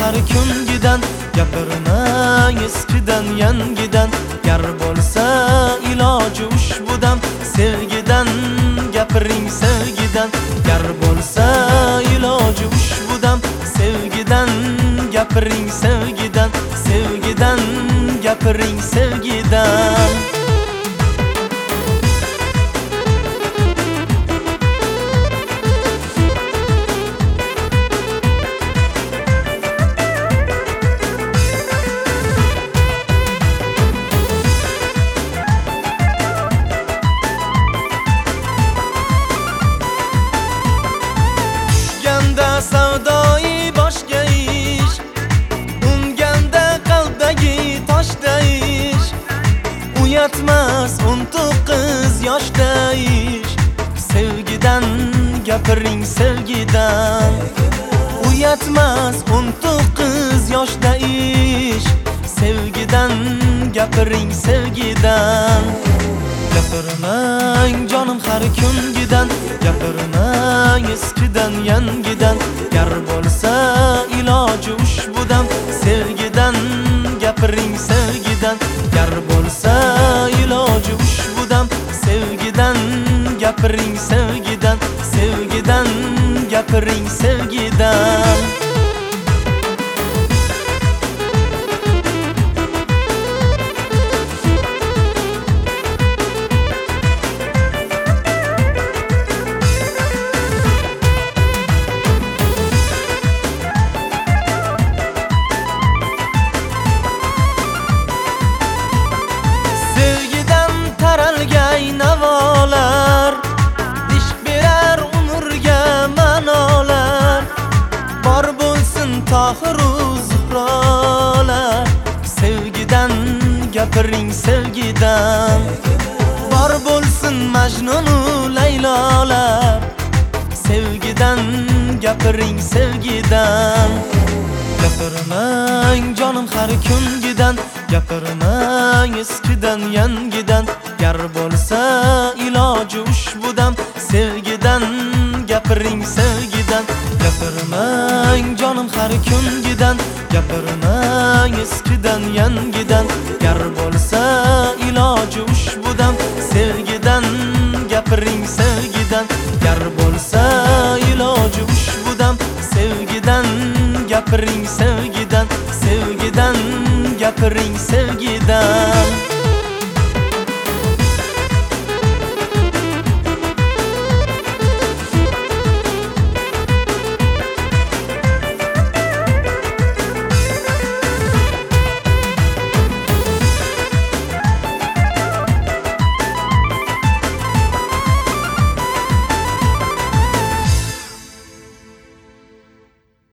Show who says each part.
Speaker 1: har kungidan, gapirmang eskidan yangidan. Gar bo'lsa iloji ushbudan, sevgidan gapiring sevgidan. Gar bo'lsa iloji ushbudan, sevgidan gapiring sevgidan. Sevgidan gapiring sevgidan. Savdoi boshga ish, unganda qalbdagi toshda ish. Uyatmas 19 yoshda ish, sevgidan gapiring sevgidan. Uyatmas 19 yoshda ish, sevgidan gapiring sevgidan. Gapirmang jonim har kungidan, gapirmang eskidan yangidan. Gar bo'lsa iloji ushbudan, sevgidan gapiring sevgidan. Gar bo'lsa iloji ushbudan, sevgidan gapiring sevgidan. Sevgidan gapiring sevgidan. Navolar ish berar umrga ma'nolar. Bor bo'lsin Tohiru Zuhrolar, sevgidan gapiring sevgidan. Bor bo'lsin Majnunu Laylolar, sevgidan gapiring sevgidan. Gapirmang jonim har kungidan, gapirmang eskidan yangidan. Gar bo'lsa iloji ushbudan, sevgidan gapiring sevgidan. Gapirmang jonim har kungidan, gapirmang eskidan yangidan. Gar bo'lsa iloji ushbudan, sevgidan gapiring sevgidan. Gar bo'lsa iloji ushbudan, sevgidan gapiring sevgidan. Sevgidan gapiring sevgidan.